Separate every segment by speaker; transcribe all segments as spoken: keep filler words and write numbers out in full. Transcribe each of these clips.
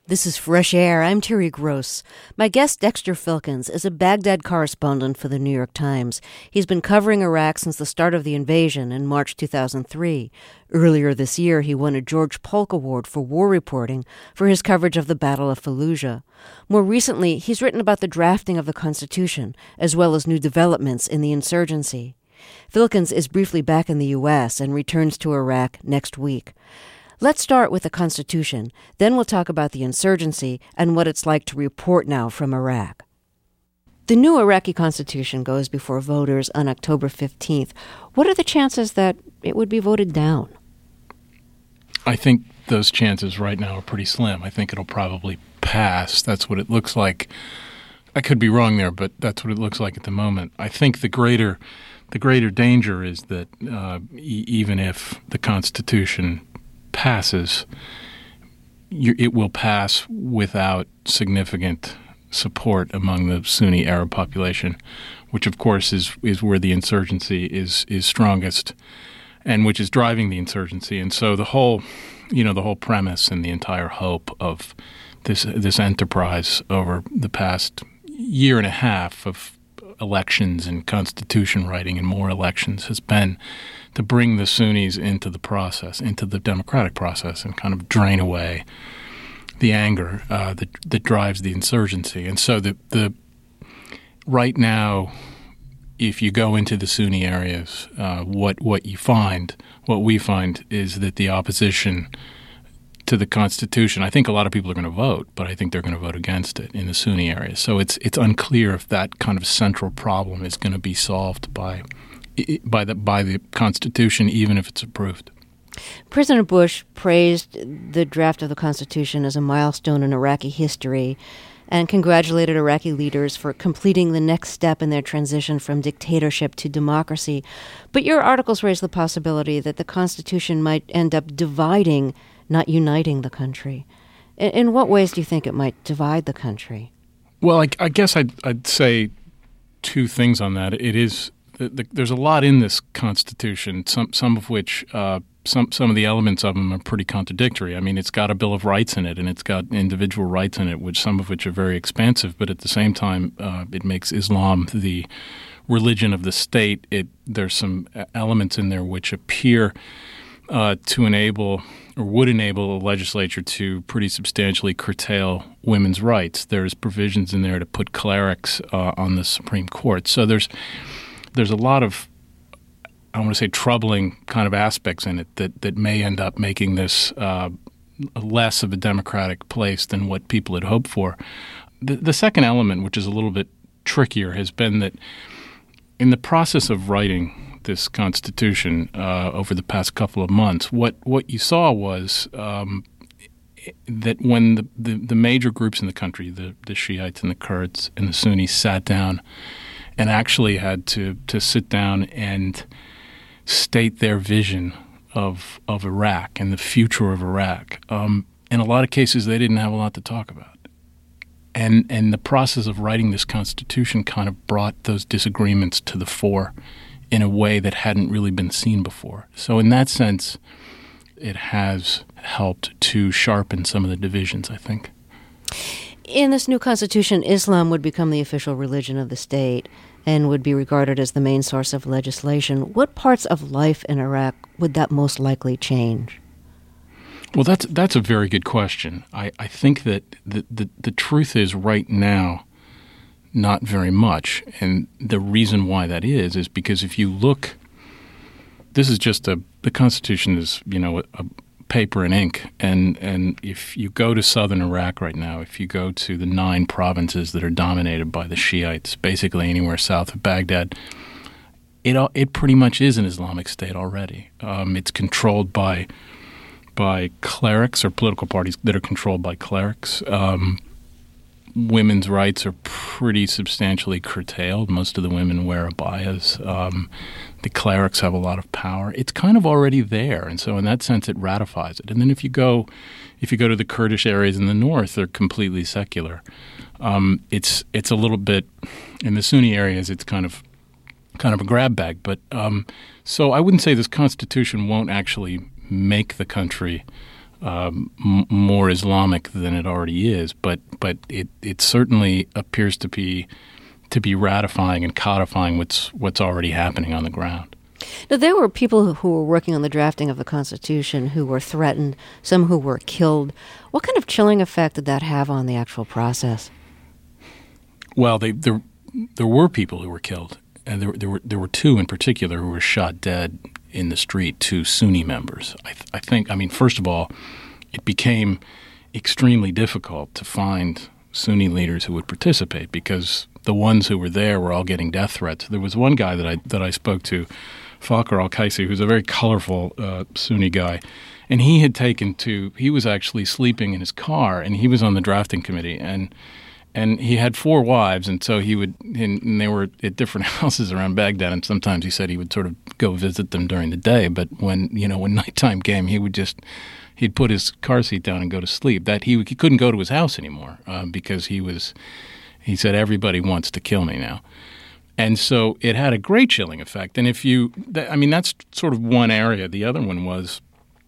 Speaker 1: This is Fresh Air. I'm Terry Gross. My guest, Dexter Filkins, is a Baghdad correspondent for the New York Times. He's been covering Iraq since the start of the invasion in March two thousand three. Earlier this year, he won a George Polk Award for war reporting for his coverage of the Battle of Fallujah. More recently, he's written about the drafting of the Constitution, as well as new developments in the insurgency. Filkins is briefly back in the U S and returns to Iraq next week. Let's start with the Constitution. Then we'll talk about the insurgency and what it's like to report now from Iraq. The new Iraqi Constitution goes before voters on October fifteenth. What are the chances that it would be voted down?
Speaker 2: I think those chances right now are pretty slim. I think it'll probably pass. That's what it looks like. I could be wrong there, but that's what it looks like at the moment. I think the greater, the greater danger is that uh, e- even if the Constitution passes, you, it will pass without significant support among the Sunni Arab population, which of course is is where the insurgency is is strongest, and which is driving the insurgency. And so the whole, you know, the whole premise and the entire hope of this this enterprise over the past year and a half of elections and constitution writing and more elections has been to bring the Sunnis into the process, into the democratic process, and kind of drain away the anger uh, that that drives the insurgency. And so the the right now, if you go into the Sunni areas, uh, what what you find, what we find, is that the opposition to the Constitution, I think a lot of people are going to vote, but I think they're going to vote against it in the Sunni areas. So it's it's unclear if that kind of central problem is going to be solved by by the by the Constitution, even if it's approved.
Speaker 1: President Bush praised the draft of the Constitution as a milestone in Iraqi history and congratulated Iraqi leaders for completing the next step in their transition from dictatorship to democracy. But your articles raise the possibility that the Constitution might end up dividing, not uniting the country. In, in what ways do you think it might divide the country?
Speaker 2: Well, I, I guess I'd, I'd say two things on that. It is The, the, there's a lot in this Constitution, some some of which, uh, some some of the elements of them are pretty contradictory. I mean, it's got a Bill of Rights in it, and it's got individual rights in it, which some of which are very expansive. But at the same time, uh, it makes Islam the religion of the state. It there's some elements in there which appear uh, to enable or would enable a legislature to pretty substantially curtail women's rights. There's provisions in there to put clerics uh, on the Supreme Court. So there's There's a lot of, I want to say, troubling kind of aspects in it that, that may end up making this uh, less of a democratic place than what people had hoped for. The, the second element, which is a little bit trickier, has been that in the process of writing this Constitution uh, over the past couple of months, what, what you saw was um, that when the, the, the major groups in the country, the, the Shiites and the Kurds and the Sunnis, sat down and actually had to, to sit down and state their vision of of Iraq and the future of Iraq. Um, in a lot of cases, they didn't have a lot to talk about. And and the process of writing this Constitution kind of brought those disagreements to the fore in a way that hadn't really been seen before. So in that sense, it has helped to sharpen some of the divisions, I think.
Speaker 1: In this new Constitution, Islam would become the official religion of the state and would be regarded as the main source of legislation. What parts of life in Iraq would that most likely change?
Speaker 2: Well, that's that's a very good question. I, I think that the, the, the truth is right now, not very much. And the reason why that is, is because if you look, this is just a, the Constitution is, you know, a, a paper and ink. And, and if you go to southern Iraq right now, if you go to the nine provinces that are dominated by the Shiites, basically anywhere south of Baghdad, it it pretty much is an Islamic state already. Um, it's controlled by by clerics or political parties that are controlled by clerics. Um, women's rights are pretty substantially curtailed. Most of the women wear abayas. Um, the clerics have a lot of power. It's kind of already there, and so in that sense, it ratifies it. And then if you go, if you go to the Kurdish areas in the north, they're completely secular. Um, it's it's a little bit in the Sunni areas. It's kind of kind of a grab bag. But um, so I wouldn't say this Constitution won't actually make the country um, m- more Islamic than it already is. But but it, it certainly appears to be to be ratifying and codifying what's what's already happening on the ground.
Speaker 1: Now, there were people who were working on the drafting of the Constitution who were threatened, some who were killed. What kind of chilling effect did that have on the actual process?
Speaker 2: Well, they, there there were people who were killed, and there there were there were two in particular who were shot dead in the street. Two Sunni members. I, th- I think. I mean, first of all, it became extremely difficult to find Sunni leaders who would participate because the ones who were there were all getting death threats. There was one guy that I that I spoke to, Fakhr al-Qaisi, who's a very colorful uh, Sunni guy, and he had taken to. He was actually sleeping in his car, and he was on the drafting committee, and. And he had four wives, and so he would, and they were at different houses around Baghdad. And sometimes he said he would sort of go visit them during the day. But when you know when nighttime came, he would just he'd put his car seat down and go to sleep. That he, he couldn't go to his house anymore um, because he was. He said everybody wants to kill me now, and so it had a great chilling effect. And if you, that, I mean, that's sort of one area. The other one was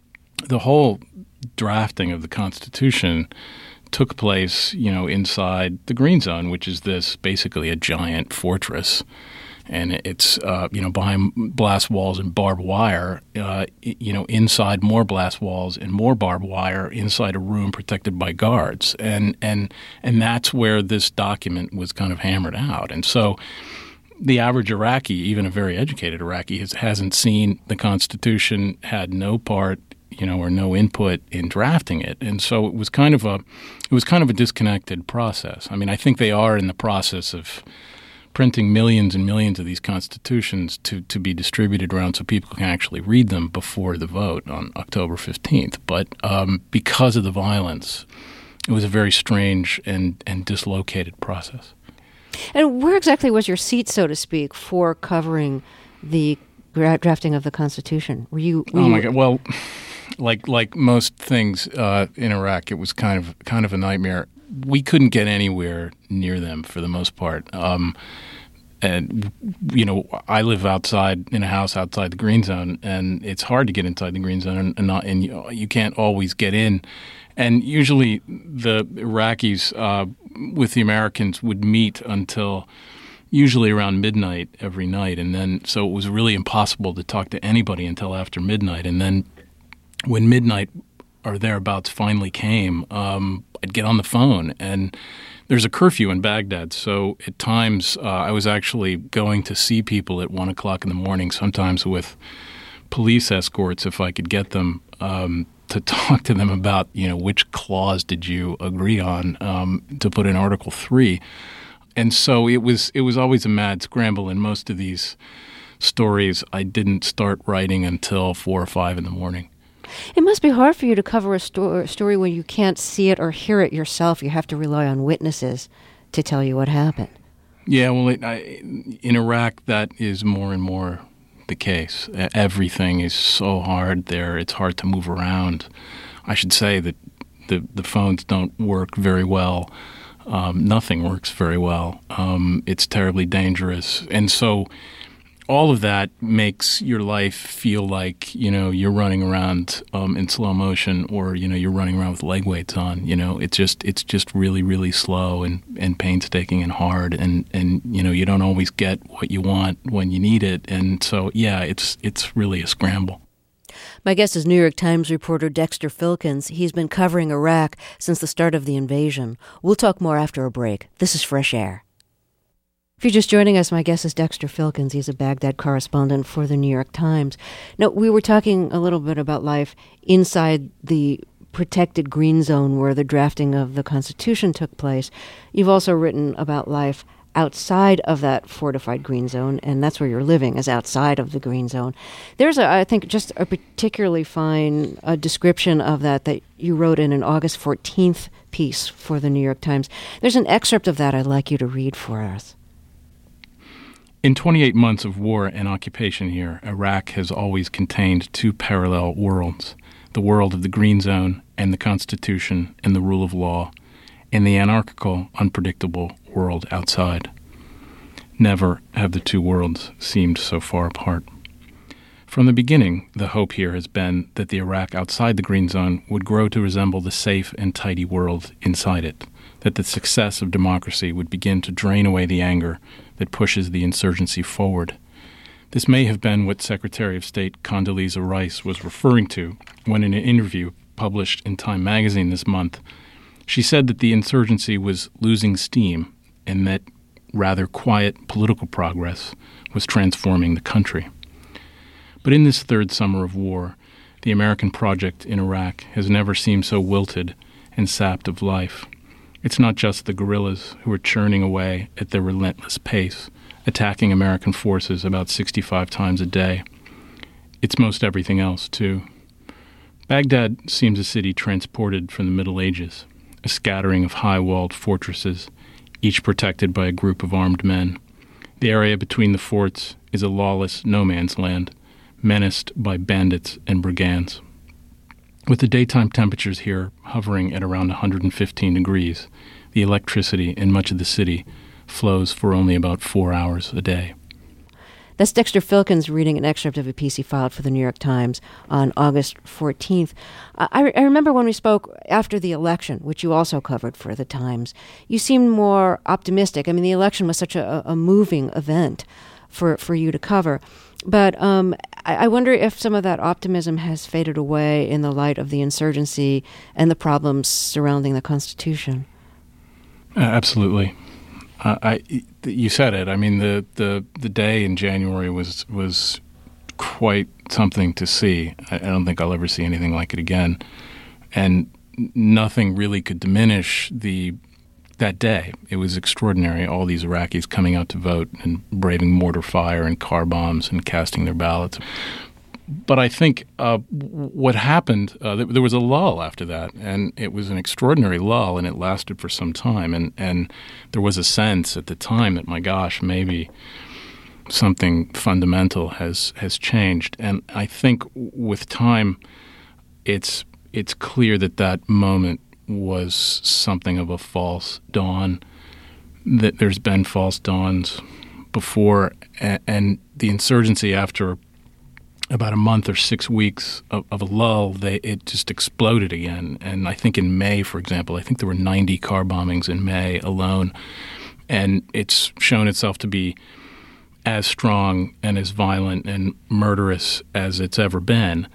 Speaker 2: the whole drafting of the Constitution took place, you know, inside the Green Zone, which is this basically a giant fortress, and it's uh, you know behind blast walls and barbed wire, uh, you know, inside more blast walls and more barbed wire, inside a room protected by guards, and and and that's where this document was kind of hammered out, and so the average Iraqi, even a very educated Iraqi, has, hasn't seen the Constitution, had no part, you know, or no input in drafting it, and so it was kind of a, it was kind of a disconnected process. I mean, I think they are in the process of printing millions and millions of these constitutions to, to be distributed around so people can actually read them before the vote on October fifteenth. But um, because of the violence, it was a very strange and, and dislocated process.
Speaker 1: And where exactly was your seat, so to speak, for covering the gra- drafting of the Constitution? Were you? Were
Speaker 2: oh my
Speaker 1: you...
Speaker 2: God! Well, like like most things uh, in Iraq, it was kind of kind of a nightmare. We couldn't get anywhere near them for the most part. Um, and you know, I live outside in a house outside the Green Zone, and it's hard to get inside the Green Zone, and, and, not, and you, you can't always get in. And usually, the Iraqis uh, with the Americans would meet until usually around midnight every night, and then so it was really impossible to talk to anybody until after midnight. And then when midnight or thereabouts finally came, um, I'd get on the phone, and there's a curfew in Baghdad, so at times uh, I was actually going to see people at one o'clock in the morning, sometimes with police escorts if I could get them, um, to talk to them about, you know, which clause did you agree on um, to put in Article three. And so it was it was always a mad scramble, and most of these stories I didn't start writing until four or five in the morning.
Speaker 1: It must be hard for you to cover a sto- story when you can't see it or hear it yourself. You have to rely on witnesses to tell you what happened.
Speaker 2: Yeah, well, it, I, in Iraq, that is more and more the case. Everything is so hard there. It's hard to move around. I should say that the, the phones don't work very well. Um, nothing works very well. Um, it's terribly dangerous. And so all of that makes your life feel like, you know, you're running around um, in slow motion, or, you know, you're running around with leg weights on. You know, it's just it's just really, really slow and, and painstaking and hard. And, and, you know, you don't always get what you want when you need it. And so, yeah, it's it's really a scramble.
Speaker 1: My guest is New York Times reporter Dexter Filkins. He's been covering Iraq since the start of the invasion. We'll talk more after a break. This is Fresh Air. If you're just joining us, my guest is Dexter Filkins. He's a Baghdad correspondent for the New York Times. Now, we were talking a little bit about life inside the protected Green Zone where the drafting of the Constitution took place. You've also written about life outside of that fortified Green Zone, and that's where you're living, is outside of the Green Zone. There's, a, I think, just a particularly fine uh, description of that that you wrote in an August fourteenth piece for the New York Times. There's an excerpt of that I'd like you to read for us.
Speaker 2: In twenty-eight months of war and occupation here, Iraq has always contained two parallel worlds, the world of the Green Zone and the Constitution and the rule of law, and the anarchical, unpredictable world outside. Never have the two worlds seemed so far apart. From the beginning, the hope here has been that the Iraq outside the Green Zone would grow to resemble the safe and tidy world inside it, that the success of democracy would begin to drain away the anger that pushes the insurgency forward. This may have been what Secretary of State Condoleezza Rice was referring to when, in an interview published in Time magazine this month, she said that the insurgency was losing steam and that rather quiet political progress was transforming the country. But in this third summer of war, the American project in Iraq has never seemed so wilted and sapped of life. It's not just the guerrillas who are churning away at their relentless pace, attacking American forces about sixty-five times a day. It's most everything else, too. Baghdad seems a city transported from the Middle Ages, a scattering of high-walled fortresses, each protected by a group of armed men. The area between the forts is a lawless no-man's land, menaced by bandits and brigands. With the daytime temperatures here hovering at around one hundred fifteen degrees, the electricity in much of the city flows for only about four hours a day.
Speaker 1: That's Dexter Filkins reading an excerpt of a piece he filed for the New York Times on August fourteenth. I, I remember when we spoke after the election, which you also covered for the Times, you seemed more optimistic. I mean, the election was such a, a moving event for, for you to cover. But um, I, I wonder if some of that optimism has faded away in the light of the insurgency and the problems surrounding the Constitution.
Speaker 2: Uh, absolutely. Uh, I, you said it. I mean, the, the, the day in January was was quite something to see. I, I don't think I'll ever see anything like it again. And nothing really could diminish the that day. It was extraordinary, all these Iraqis coming out to vote and braving mortar fire and car bombs and casting their ballots. But I think uh, what happened, uh, there was a lull after that, and it was an extraordinary lull, and it lasted for some time. And, and there was a sense at the time that, my gosh, maybe something fundamental has has changed. And I think with time, it's it's clear that that moment was something of a false dawn, that there's been false dawns before, and, and the insurgency after about a month or six weeks of, of a lull, they it just exploded again. And I think in May, for example, I think there were ninety car bombings in May alone, and it's shown itself to be as strong and as violent and murderous as it's ever been.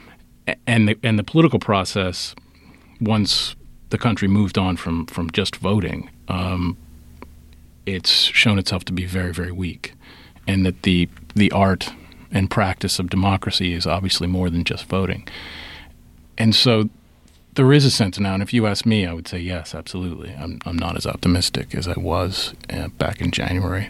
Speaker 2: And the, and the political process, once the country moved on from, from just voting, um, it's shown itself to be very, very weak, and that the the art and practice of democracy is obviously more than just voting. And so there is a sense now, and if you ask me, I would say yes, absolutely. I'm I'm not as optimistic as I was uh, back in January.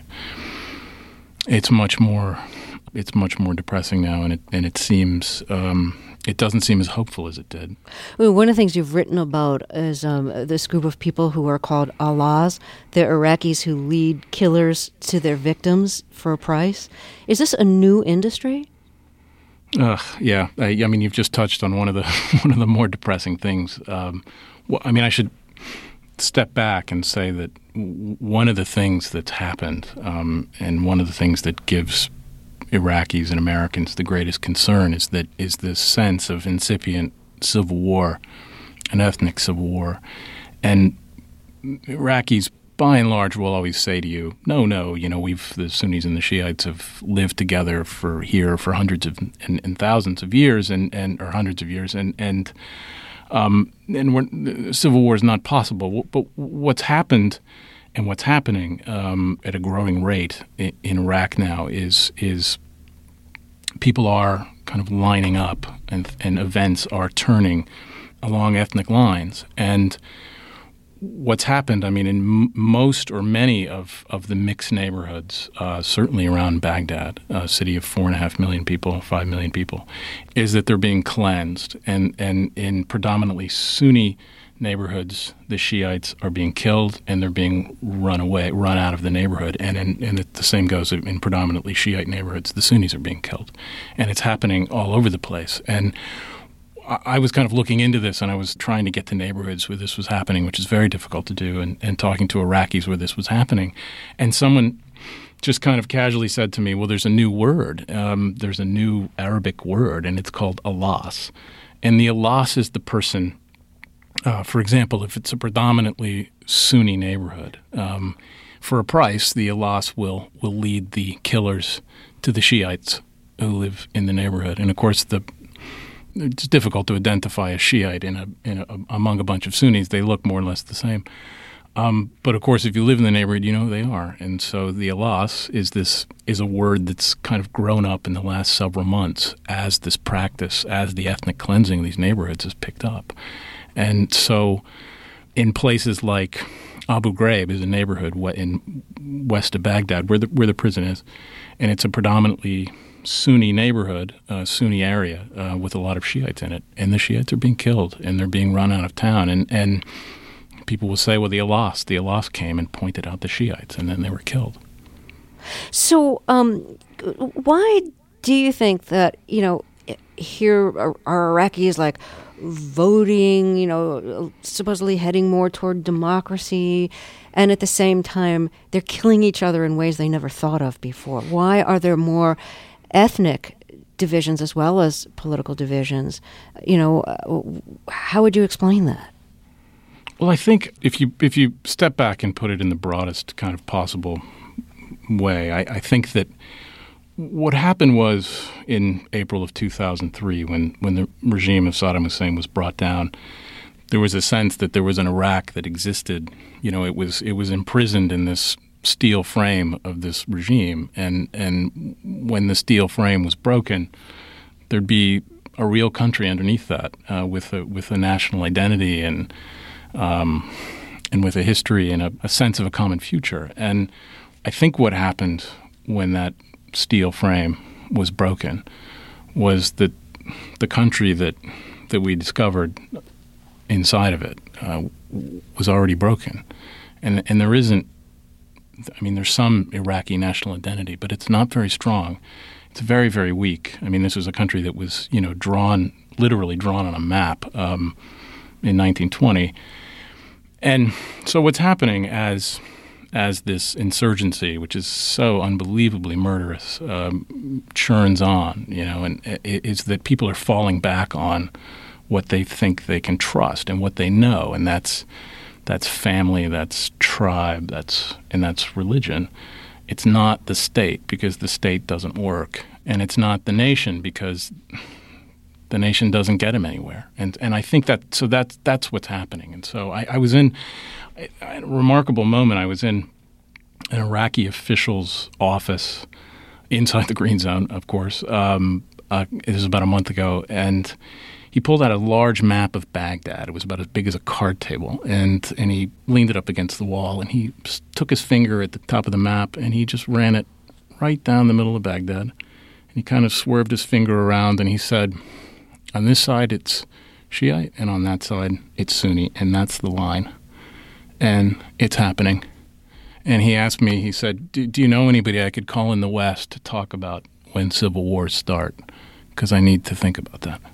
Speaker 2: It's much more it's much more depressing now, and it and it seems um, it doesn't seem as hopeful as it did.
Speaker 1: Well, one of the things you've written about is um, this group of people who are called Allahs. They're Iraqis who lead killers to their victims for a price. Is this a new industry?
Speaker 2: Uh, yeah, I, I mean, you've just touched on one of the one of the more depressing things. Um, well, I mean, I should step back and say that w- one of the things that's happened, um, and one of the things that gives Iraqis and Americans the greatest concern is that is this sense of incipient civil war, an ethnic civil war. And Iraqis, by and large, will always say to you, no, no, you know, we've the Sunnis and the Shiites have lived together for here for hundreds of and, and thousands of years, and, and or hundreds of years, and and um, and we're, civil war is not possible. But what's happened and what's happening um, at a growing rate in, in Iraq now is is people are kind of lining up, and, and events are turning along ethnic lines. And what's happened, I mean, in m- most or many of, of the mixed neighborhoods, uh, certainly around Baghdad, a city of four and a half million people, five million people, is that they're being cleansed. And, and in predominantly Sunni neighborhoods, the Shiites are being killed and they're being run away, run out of the neighborhood. And in, and it, the same goes in predominantly Shiite neighborhoods. The Sunnis are being killed. And it's happening all over the place. And I was kind of looking into this, and I was trying to get to neighborhoods where this was happening, which is very difficult to do, and, and talking to Iraqis where this was happening. And someone just kind of casually said to me, well, there's a new word. Um, there's a new Arabic word, and it's called alas. And the alas is the person, uh, for example, if it's a predominantly Sunni neighborhood, um, for a price, the alas will, will lead the killers to the Shiites who live in the neighborhood. And, of course, the it's difficult to identify a Shiite in a, in a, among a bunch of Sunnis. They look more or less the same. Um, but of course, if you live in the neighborhood, you know who they are. And so the alas is this is a word that's kind of grown up in the last several months as this practice, as the ethnic cleansing of these neighborhoods has picked up. And so in places like Abu Ghraib is a neighborhood in west of Baghdad where the where the prison is, and it's a predominantly Sunni neighborhood, uh, Sunni area uh, with a lot of Shiites in it, and the Shiites are being killed and they're being run out of town. And, and people will say, well, the alas, the alas came and pointed out the Shiites, and then they were killed.
Speaker 1: So, um, why do you think that you know here are, are Iraqis like voting, you know, supposedly heading more toward democracy, and at the same time they're killing each other in ways they never thought of before? Why are there more ethnic divisions as well as political divisions? You know, how would you explain that?
Speaker 2: Well, I think if you if you step back and put it in the broadest kind of possible way, I, I think that what happened was in April of two thousand three, when, when the regime of Saddam Hussein was brought down, there was a sense that there was an Iraq that existed. You know, it was it was imprisoned in this steel frame of this regime, and and when the steel frame was broken, there'd be a real country underneath that uh, with a with a national identity and um, and with a history and a, a sense of a common future. And I think what happened when that steel frame was broken was that the country that that we discovered inside of it uh, was already broken, and and there isn't. I mean, there's some Iraqi national identity, but it's not very strong. It's very, very weak. I mean, this was a country that was, you know, drawn, literally drawn on a map um, in nineteen twenty. And so what's happening as as this insurgency, which is so unbelievably murderous, um, churns on, you know, and it, is that people are falling back on what they think they can trust and what they know, and that's That's family, that's tribe, that's and that's religion. It's not the state, because the state doesn't work, and it's not the nation, because the nation doesn't get them anywhere. And and I think that so that's that's what's happening. And so I, I was in I, I had a remarkable moment. I was in an Iraqi official's office inside the Green Zone, of course. Um, uh, it was about a month ago, and he pulled out a large map of Baghdad. It was about as big as a card table, and and he leaned it up against the wall, and he took his finger at the top of the map, and he just ran it right down the middle of Baghdad. And he kind of swerved his finger around, and he said, on this side it's Shiite, and on that side it's Sunni, and that's the line. And it's happening. And he asked me, he said, do, do you know anybody I could call in the West to talk about when civil wars start? Because I need to think about that.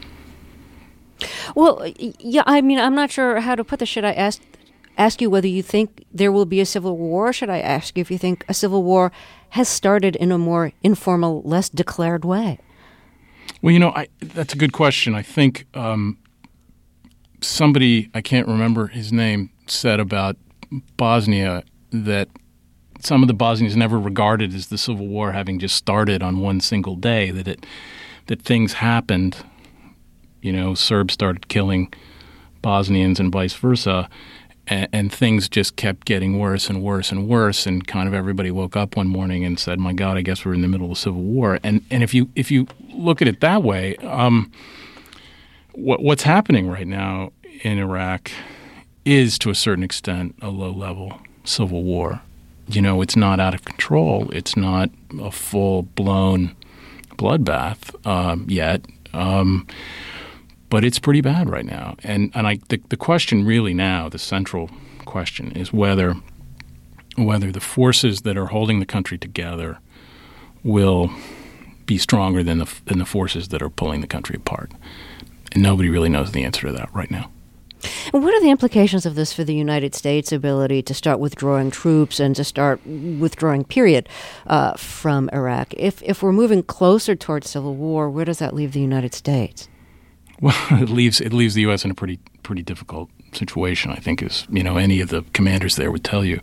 Speaker 1: Well, yeah, I mean, I'm not sure how to put this. Should I ask ask you whether you think there will be a civil war, or should I ask you if you think a civil war has started in a more informal, less declared way?
Speaker 2: Well, you know, I, that's a good question. I think um, somebody, I can't remember his name, said about Bosnia that some of the Bosnians never regarded as the Civil War having just started on one single day, that it that things happened. You know, Serbs started killing Bosnians and vice versa, and, and things just kept getting worse and worse and worse, and kind of everybody woke up one morning and said, my God, I guess we're in the middle of a civil war. And and if you if you look at it that way, um, what what's happening right now in Iraq is, to a certain extent, a low-level civil war. You know, it's not out of control. It's not a full-blown bloodbath um, yet. Um But it's pretty bad right now. And and I the, the question really now, the central question, is whether whether the forces that are holding the country together will be stronger than the than the forces that are pulling the country apart. And nobody really knows the answer to that right now.
Speaker 1: And what are the implications of this for the United States' ability to start withdrawing troops and to start withdrawing, period, uh, from Iraq? If if we're moving closer towards civil war, where does that leave the United States?
Speaker 2: Well, it leaves it leaves the U S in a pretty pretty difficult situation, I think, as you know any of the commanders there would tell you.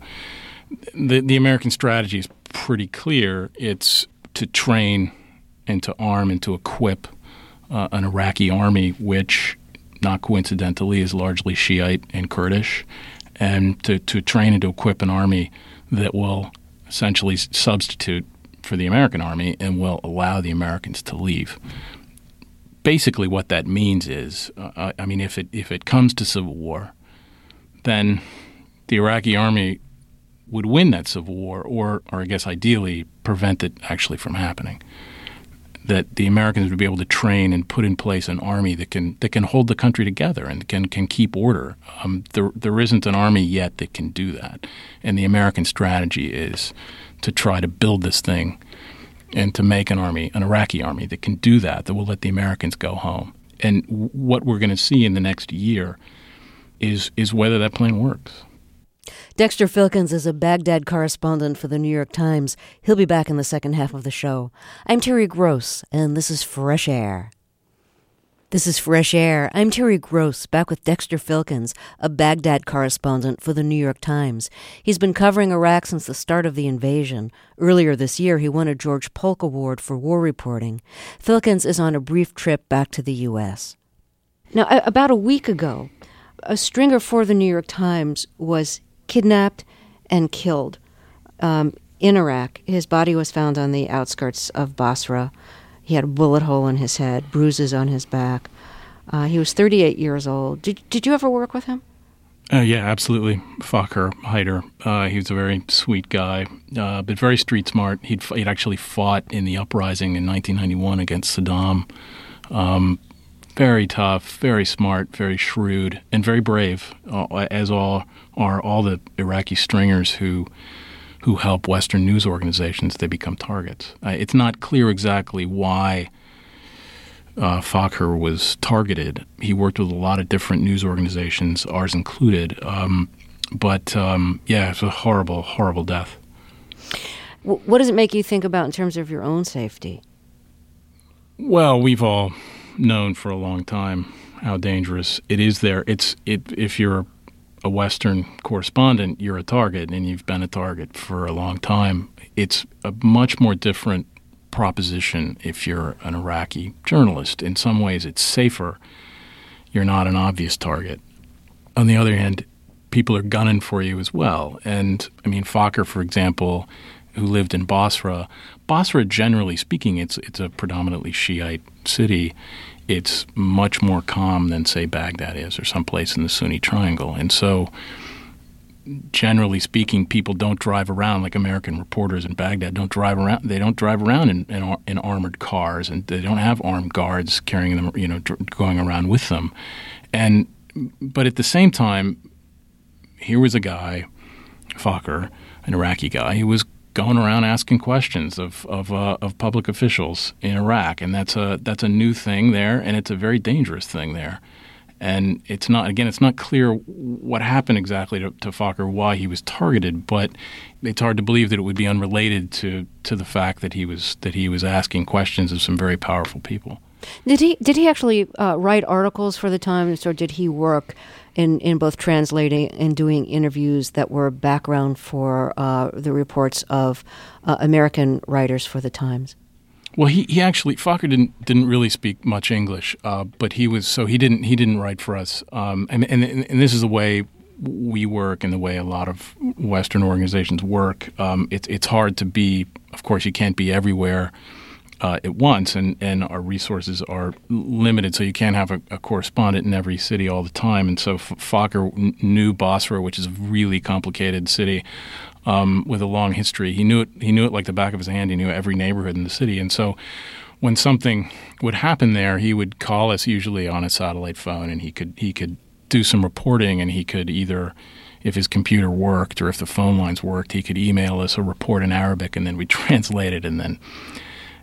Speaker 2: The the American strategy is pretty clear. It's to train and to arm and to equip uh, an Iraqi army, which, not coincidentally, is largely Shiite and Kurdish, and to, to train and to equip an army that will essentially substitute for the American army and will allow the Americans to leave. Basically what that means is, uh, I mean, if it if it comes to civil war, then the Iraqi army would win that civil war, or, or I guess ideally prevent it actually from happening. That the Americans would be able to train and put in place an army that can that can hold the country together and can can keep order. Um, there there isn't an army yet that can do that, and the American strategy is to try to build this thing and to make an army, an Iraqi army that can do that, that will let the Americans go home. And w- what we're going to see in the next year is is whether that plan works.
Speaker 1: Dexter Filkins is a Baghdad correspondent for the New York Times. He'll be back in the second half of the show. I'm Terry Gross, and this is Fresh Air. This is Fresh Air. I'm Terry Gross, back with Dexter Filkins, a Baghdad correspondent for the New York Times. He's been covering Iraq since the start of the invasion. Earlier this year, he won a George Polk Award for war reporting. Filkins is on a brief trip back to the U S. Now, about a week ago, a stringer for the New York Times was kidnapped and killed um, in Iraq. His body was found on the outskirts of Basra. He had a bullet hole in his head, bruises on his back. Uh, he was thirty-eight years old. Did Did you ever work with him?
Speaker 2: Uh, yeah, absolutely. Fakhar Haider. Uh, he was a very sweet guy, uh, but very street smart. He'd he'd actually fought in the uprising in nineteen ninety-one against Saddam. Um, very tough, very smart, very shrewd, and very brave, uh, as all are all the Iraqi stringers who who help Western news organizations. They become targets. Uh, it's not clear exactly why uh, Fakhar was targeted. He worked with a lot of different news organizations, ours included. Um, but, um, yeah, it's a horrible, horrible death.
Speaker 1: What does it make you think about in terms of your own safety?
Speaker 2: Well, we've all known for a long time how dangerous it is there. It's it, if you're a Western correspondent, you're a target, and you've been a target for a long time. It's a much more different proposition if you're an Iraqi journalist. In some ways, it's safer. You're not an obvious target. On the other hand, people are gunning for you as well. And, I mean, Fakhar, for example, who lived in Basra, Basra, generally speaking, it's it's a predominantly Shiite city. It's much more calm than, say, Baghdad is or someplace in the Sunni Triangle. And so, generally speaking, people don't drive around like American reporters in Baghdad don't drive around. They don't drive around in, in, in armored cars, and they don't have armed guards carrying them, you know, going around with them. And but at the same time, here was a guy, Fakhar, an Iraqi guy, who was going around asking questions of of, uh, of public officials in Iraq, and that's a that's a new thing there, and it's a very dangerous thing there. And it's not again, it's not clear what happened exactly to, to Fakhar, why he was targeted, but it's hard to believe that it would be unrelated to, to the fact that he was that he was asking questions of some very powerful people.
Speaker 1: Did he did he actually uh, write articles for the Times, or did he work in, in both translating and doing interviews that were background for uh, the reports of uh, American writers for the Times?
Speaker 2: Well, he, he actually Fakhar didn't didn't really speak much English, uh, but he was so he didn't he didn't write for us, um, and, and and this is the way we work and the way a lot of Western organizations work. Um, it's it's hard to be, of course, you can't be everywhere Uh, at once, and, and our resources are limited, so you can't have a, a correspondent in every city all the time. And so F- Fakhar n- knew Basra, which is a really complicated city um, with a long history. He knew it. He knew it like the back of his hand. He knew every neighborhood in the city. And so when something would happen there, he would call us usually on a satellite phone, and he could he could do some reporting, and he could either, if his computer worked or if the phone lines worked, he could email us a report in Arabic, and then we translate it, and then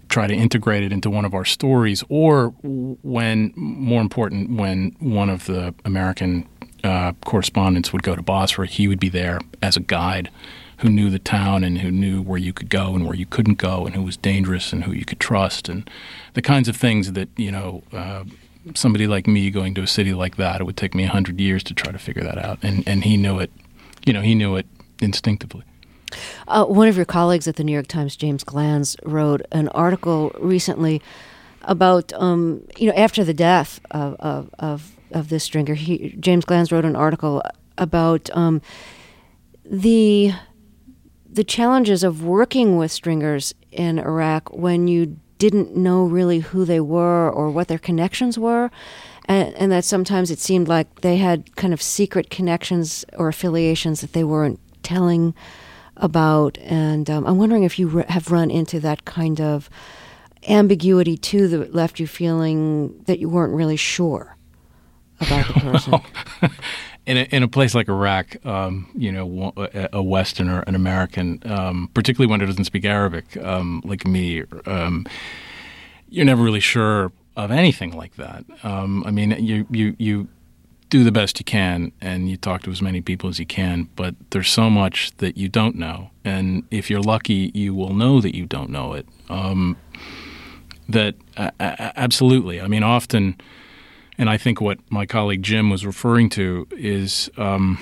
Speaker 2: try to integrate it into one of our stories, or when, more important, when one of the American uh, correspondents would go to Basra, he would be there as a guide who knew the town and who knew where you could go and where you couldn't go and who was dangerous and who you could trust, and the kinds of things that, you know, uh, somebody like me going to a city like that, it would take me a hundred years to try to figure that out. And, and he knew it, you know, he knew it instinctively.
Speaker 1: Uh, one of your colleagues at the New York Times, James Glanz, wrote an article recently about, um, you know, after the death of of, of, of this stringer. He, James Glanz wrote an article about um, the the challenges of working with stringers in Iraq when you didn't know really who they were or what their connections were, and, and that sometimes it seemed like they had kind of secret connections or affiliations that they weren't telling about. And um, I'm wondering if you re- have run into that kind of ambiguity too, that left you feeling that you weren't really sure about the person.
Speaker 2: Well, in a, in a place like Iraq, um, you know, a, a Westerner, an American, um, particularly when it doesn't speak Arabic, um, like me, um, you're never really sure of anything like that. Um, I mean, you you you. do the best you can, and you talk to as many people as you can, but there's so much that you don't know. And if you're lucky, you will know that you don't know it. Um, that uh, absolutely. I mean, often, and I think what my colleague Jim was referring to is um,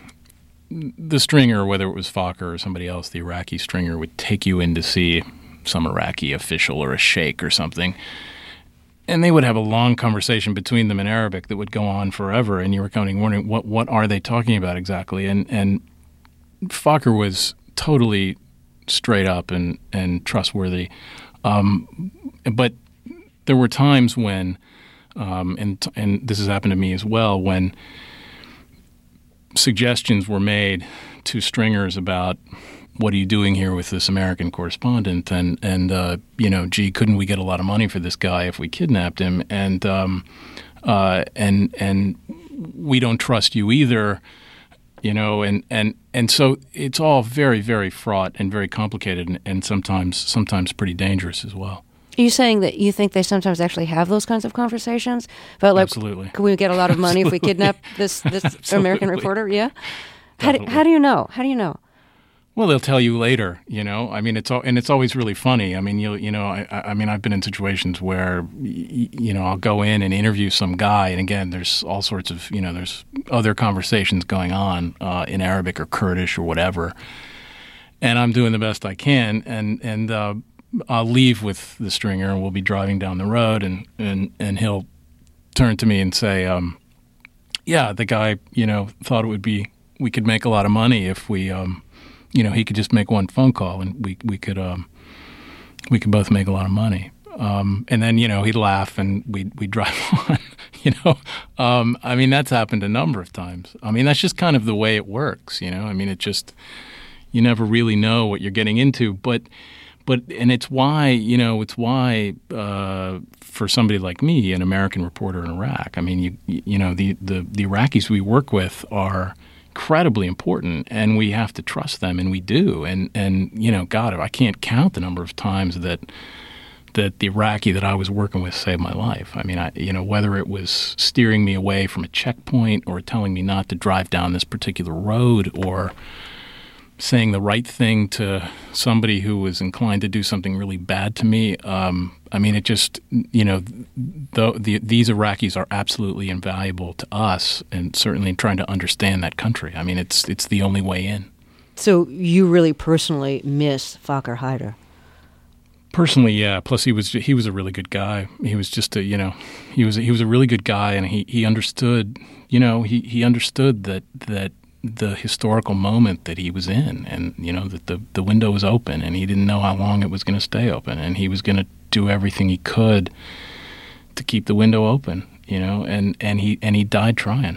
Speaker 2: the stringer, whether it was Fokker or somebody else, the Iraqi stringer would take you in to see some Iraqi official or a sheikh or something. And they would have a long conversation between them in Arabic that would go on forever, and you were kind of wondering, what what are they talking about exactly? And and Fokker was totally straight up and, and trustworthy. Um, but there were times when, um, and and this has happened to me as well, when suggestions were made to stringers about, what are you doing here with this American correspondent? And, and uh, you know, gee, couldn't we get a lot of money for this guy if we kidnapped him? And um, uh, and and we don't trust you either, you know. And, and, and so it's all very, very fraught and very complicated, and, and sometimes sometimes pretty dangerous as well.
Speaker 1: Are you saying that you think they sometimes actually have those kinds of conversations? About like,
Speaker 2: absolutely.
Speaker 1: Could we get a lot of money if we kidnap this this American reporter? Yeah. How do, how do you know? How do you know?
Speaker 2: Well, they'll tell you later, you know. I mean, it's all, and it's always really funny. I mean, you you know, I, I mean, I've been in situations where, you know, I'll go in and interview some guy, and again, there's all sorts of, you know, there's other conversations going on uh, in Arabic or Kurdish or whatever, and I'm doing the best I can, and and uh, I'll leave with the stringer, and we'll be driving down the road, and and and he'll turn to me and say, um, yeah, the guy, you know, thought it would be, we could make a lot of money if we. Um, You know, he could just make one phone call, and we we could um, we could both make a lot of money. Um, and then, you know, he'd laugh, and we'd we'd drive on. You know, um, I mean, that's happened a number of times. I mean, that's just kind of the way it works. You know, I mean, it just, you never really know what you're getting into. But but and it's why, you know, it's why uh, for somebody like me, an American reporter in Iraq, I mean, you you know, the the, the Iraqis we work with are incredibly important, and we have to trust them, and we do. And and you know, God, I can't count the number of times that that the Iraqi that I was working with saved my life. I mean, I you know, whether it was steering me away from a checkpoint, or telling me not to drive down this particular road, or saying the right thing to somebody who was inclined to do something really bad to me. Um, I mean, it just, you know, the, the, these Iraqis are absolutely invaluable to us, and certainly in trying to understand that country. I mean, it's it's the only way in.
Speaker 1: So you really personally miss Fokker Haider?
Speaker 2: Personally, yeah. Plus, he was he was a really good guy. He was just a, you know, he was he was a really good guy, and he, he understood, you know, he, he understood that that. the historical moment that he was in, and you know that the the window was open, and he didn't know how long it was going to stay open, and he was going to do everything he could to keep the window open, you know, and and he and he died trying.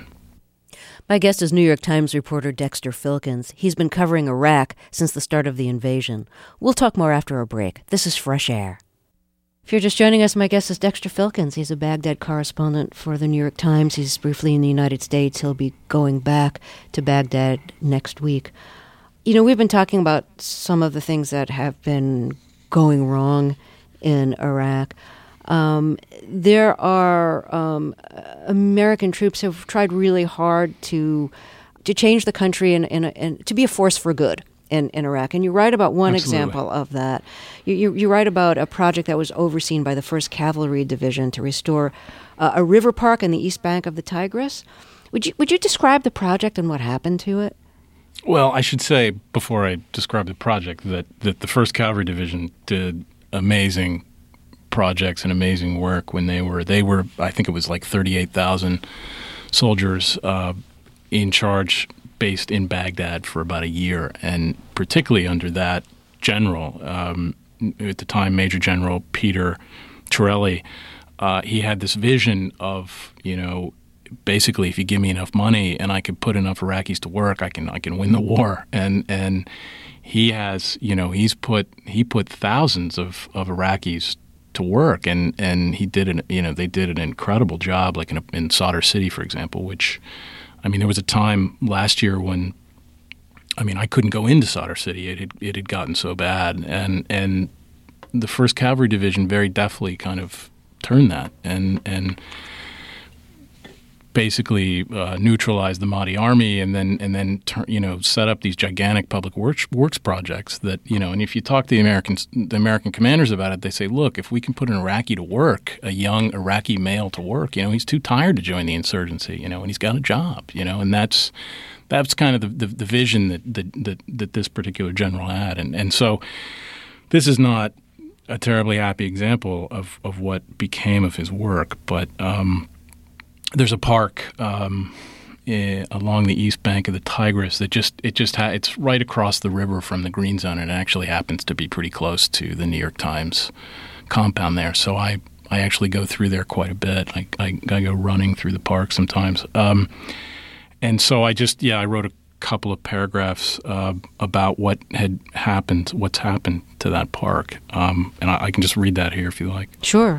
Speaker 1: My guest is New York Times reporter Dexter Filkins. He's been covering Iraq since the start of the invasion. We'll talk more after a break. This is Fresh Air. If you're just joining us, my guest is Dexter Filkins. He's a Baghdad correspondent for the New York Times. He's briefly in the United States. He'll be going back to Baghdad next week. You know, we've been talking about some of the things that have been going wrong in Iraq. Um, there are um, American troops who have tried really hard to to change the country and, and, and to be a force for good in, in Iraq. And you write about one
Speaker 2: Absolutely.
Speaker 1: example of that. You, you, you write about a project that was overseen by the first Cavalry Division to restore uh, a river park on the east bank of the Tigris. Would you would you describe the project and what happened to it?
Speaker 2: Well, I should say before I describe the project that, that the first Cavalry Division did amazing projects and amazing work when they were they were I think it was like thirty-eight thousand soldiers uh, in charge, based in Baghdad for about a year, and particularly under that general um, at the time, Major General Peter Chiarelli. Uh, he had this vision of, you know, basically, if you give me enough money and I can put enough Iraqis to work, I can I can win the war. And and he has, you know, he's put he put thousands of, of Iraqis to work, and, and he did an you know they did an incredible job, like in, a, in Sadr City, for example. Which, I mean, there was a time last year when, I mean, I couldn't go into Sadr City. It had it had gotten so bad, and and the first Cavalry Division very deftly kind of turned that and and. basically uh, neutralized the Mahdi army, and then and then tur- you know set up these gigantic public works works projects that, you know. And if you talk to the Americans, the American commanders about it, they say, look, if we can put an Iraqi to work, a young Iraqi male to work, you know, he's too tired to join the insurgency, you know, and he's got a job, you know, and that's that's kind of the, the, the vision that, that that that this particular general had, and and so this is not a terribly happy example of of what became of his work, but. Um, There's a park um, eh, along the east bank of the Tigris that just it just ha- it's right across the river from the Green Zone, and it actually happens to be pretty close to the New York Times compound there. So I, I actually go through there quite a bit. I, I, I go running through the park sometimes, um, and so I just yeah I wrote a couple of paragraphs uh, about what had happened, what's happened to that park, um, and I, I can just read that here if you like.
Speaker 1: Sure.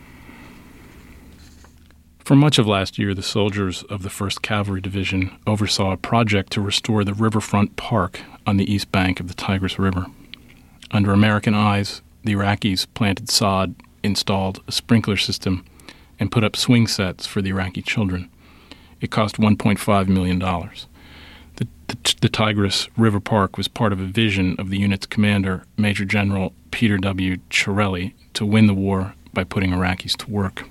Speaker 2: For much of last year, the soldiers of the first Cavalry Division oversaw a project to restore the riverfront park on the east bank of the Tigris River. Under American eyes, the Iraqis planted sod, installed a sprinkler system, and put up swing sets for the Iraqi children. It cost one point five million dollars. The, the, the Tigris River Park was part of a vision of the unit's commander, Major General Peter W. Chiarelli, to win the war by putting Iraqis to work.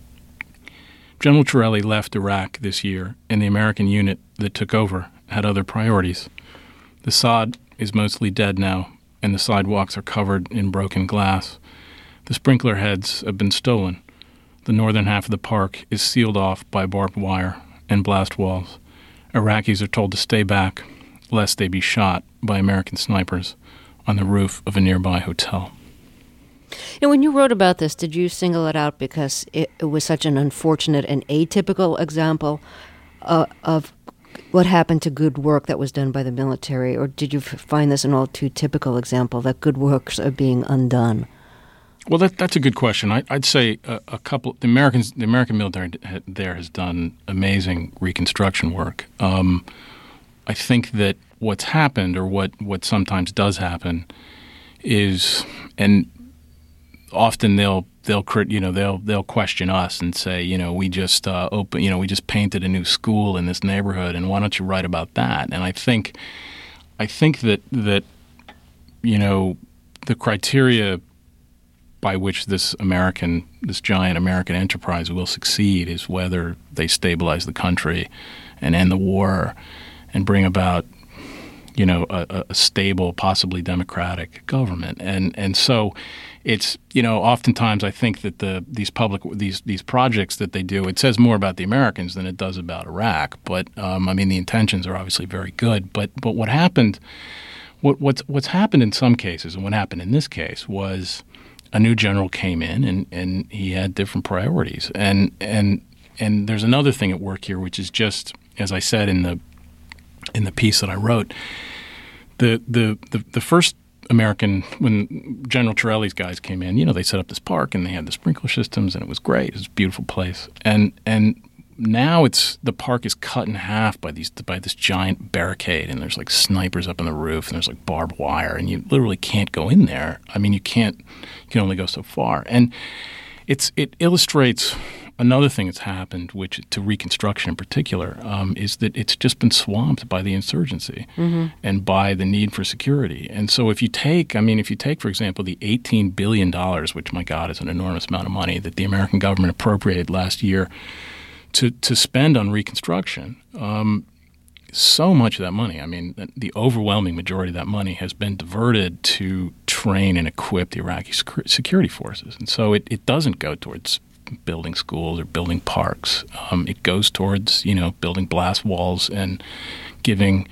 Speaker 2: General Chiarelli left Iraq this year, and the American unit that took over had other priorities. The sod is mostly dead now, and the sidewalks are covered in broken glass. The sprinkler heads have been stolen. The northern half of the park is sealed off by barbed wire and blast walls. Iraqis are told to stay back, lest they be shot by American snipers on the roof of a nearby hotel.
Speaker 1: And when you wrote about this, did you single it out because it, it was such an unfortunate and atypical example uh, of what happened to good work that was done by the military, or did you f- find this an all too typical example that good works are being undone?
Speaker 2: Well, that, that's a good question. I, I'd say a, a couple. The Americans, the American military there has done amazing reconstruction work. Um, I think that what's happened, or what, what sometimes does happen, is and. Often they'll they'll you know they'll they'll question us and say, you know, we just uh, open you know we just painted a new school in this neighborhood, and why don't you write about that? And I think I think that that you know the criteria by which this American this giant American enterprise will succeed is whether they stabilize the country and end the war and bring about you know a, a stable, possibly democratic government. And and so. It's, you know, oftentimes I think that the these public these these projects that they do, it says more about the Americans than it does about Iraq. But um, I mean, the intentions are obviously very good. But but what happened, what what's what's happened in some cases, and what happened in this case was a new general came in and, and he had different priorities. And and and there's another thing at work here, which is just, as I said in the in the piece that I wrote, the the the, the first. American, when General Chiarelli's guys came in, you know, they set up this park and they had the sprinkler systems and it was great. It was a beautiful place. And and now it's the park is cut in half by these by this giant barricade, and there's like snipers up on the roof, and there's like barbed wire, and you literally can't go in there. I mean, you can't. You can only go so far, and it's it illustrates another thing that's happened, which to Reconstruction in particular, um, is that it's just been swamped by the insurgency mm-hmm. and by the need for security. And so if you take, I mean, if you take, for example, the eighteen billion dollars, which, my God, is an enormous amount of money that the American government appropriated last year to, to spend on Reconstruction, um, so much of that money, I mean, the overwhelming majority of that money has been diverted to train and equip the Iraqi security forces. And so it, it doesn't go towards building schools or building parks. Um, it goes towards, you know, building blast walls and giving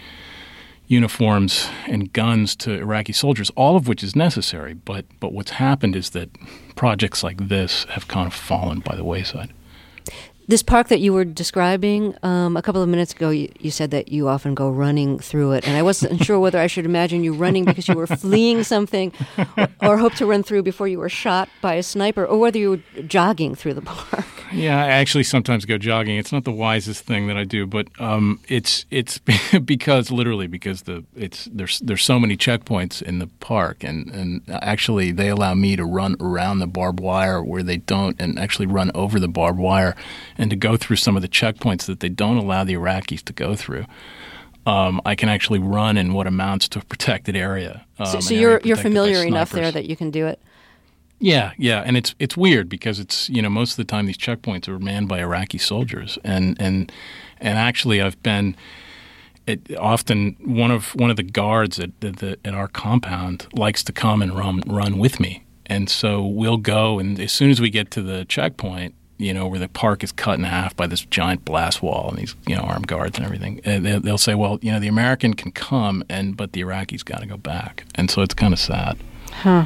Speaker 2: uniforms and guns to Iraqi soldiers, all of which is necessary. But but what's happened is that projects like this have kind of fallen by the wayside.
Speaker 1: This park that you were describing um, a couple of minutes ago, you, you said that you often go running through it, and I wasn't sure whether I should imagine you running because you were fleeing something or, or hope to run through before you were shot by a sniper, or whether you were jogging through the park.
Speaker 2: Yeah, I actually sometimes go jogging. It's not the wisest thing that I do, but um, it's it's because literally because the it's there's there's so many checkpoints in the park, and, and actually they allow me to run around the barbed wire where they don't, and actually run over the barbed wire, and to go through some of the checkpoints that they don't allow the Iraqis to go through. Um, I can actually run in what amounts to a protected area. Um,
Speaker 1: so so
Speaker 2: area
Speaker 1: you're you're familiar enough
Speaker 2: snipers.
Speaker 1: there that you can do it?
Speaker 2: Yeah, yeah, and it's it's weird because it's, you know, most of the time these checkpoints are manned by Iraqi soldiers, and and and actually I've been it, often one of one of the guards at the, at our compound likes to come and run run with me, and so we'll go, and as soon as we get to the checkpoint, you know, where the park is cut in half by this giant blast wall and these, you know, armed guards and everything, and they'll say, well, you know, the American can come, and but the Iraqis got to go back, and so it's kind of sad.
Speaker 1: Huh.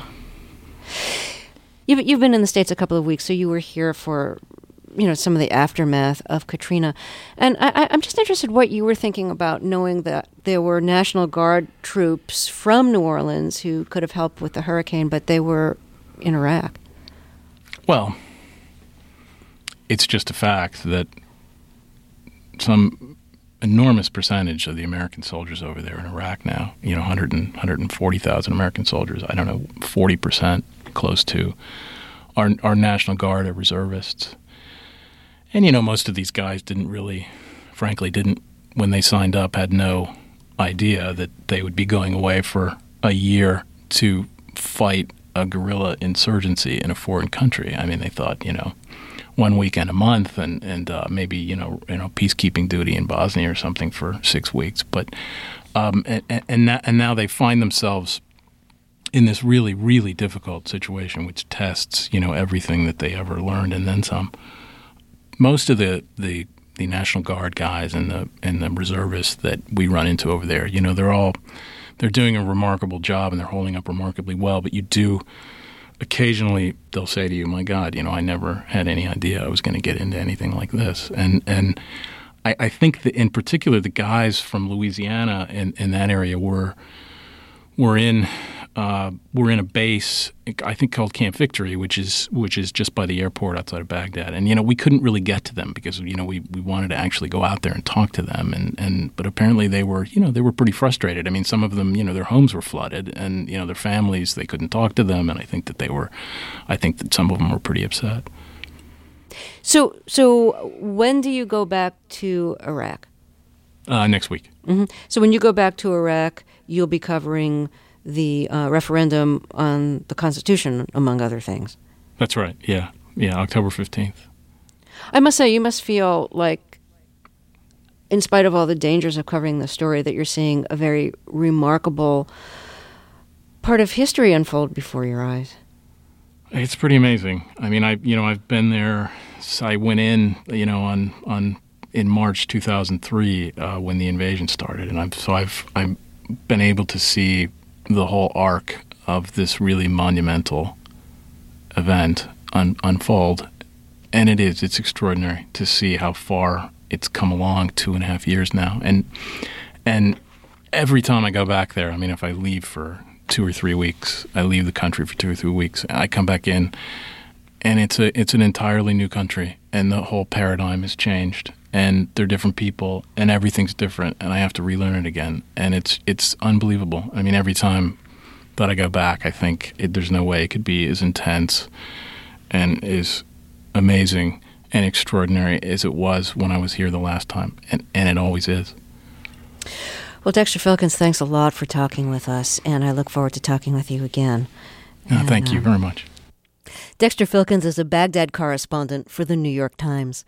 Speaker 1: You've, you've been in the States a couple of weeks, so you were here for, you know, some of the aftermath of Katrina. And I, I'm just interested what you were thinking about knowing that there were National Guard troops from New Orleans who could have helped with the hurricane, but they were in Iraq.
Speaker 2: Well, it's just a fact that some enormous percentage of the American soldiers over there in Iraq now, you know, one hundred, one hundred forty thousand American soldiers, I don't know, forty percent close to, our, our National Guard are reservists. And, you know, most of these guys didn't really, frankly, didn't, when they signed up, had no idea that they would be going away for a year to fight a guerrilla insurgency in a foreign country. I mean, they thought, you know, one weekend a month and, and uh, maybe, you know, you know, peacekeeping duty in Bosnia or something for six weeks. But, um, and, and, now, and now they find themselves in this really, really difficult situation, which tests, you know, everything that they ever learned and then some. Most of the, the, the National Guard guys and the and the reservists that we run into over there, you know, they're all they're doing a remarkable job and they're holding up remarkably well. But you do occasionally they'll say to you, "My God, you know, I never had any idea I was going to get into anything like this." And and I, I think that in particular the guys from Louisiana in, in that area were were in. Uh, we're in a base, I think, called Camp Victory, which is which is just by the airport outside of Baghdad. And, you know, we couldn't really get to them because, you know, we, we wanted to actually go out there and talk to them. And, and but apparently they were, you know, they were pretty frustrated. I mean, some of them, you know, their homes were flooded and, you know, their families, they couldn't talk to them. And I think that they were, I think that some of them were pretty upset.
Speaker 1: So, so when do you go back to Iraq?
Speaker 2: Uh, next week.
Speaker 1: Mm-hmm. So when you go back to Iraq, you'll be covering the uh, referendum on the Constitution, among other things.
Speaker 2: That's right, yeah. Yeah, October fifteenth.
Speaker 1: I must say, you must feel like, in spite of all the dangers of covering the story, that you're seeing a very remarkable part of history unfold before your eyes.
Speaker 2: It's pretty amazing. I mean, I you know, I've been there. So I went in, you know, on on in March two thousand three uh, when the invasion started, and I've so I've I've been able to see the whole arc of this really monumental event un- unfold. And it is, it's extraordinary to see how far it's come along, two and a half years now. And and every time I go back there, I mean, if I leave for two or three weeks, I leave the country for two or three weeks, and I come back in, and it's a it's an entirely new country, and the whole paradigm has changed, and they're different people, and everything's different, and I have to relearn it again, and it's it's unbelievable. I mean, every time that I go back, I think it, there's no way it could be as intense and as amazing and extraordinary as it was when I was here the last time, and, and it always is.
Speaker 1: Well, Dexter Filkins, thanks a lot for talking with us, and I look forward to talking with you again.
Speaker 2: Uh,
Speaker 1: and,
Speaker 2: thank you
Speaker 1: um,
Speaker 2: very much.
Speaker 1: Dexter Filkins is a Baghdad correspondent for the New York Times.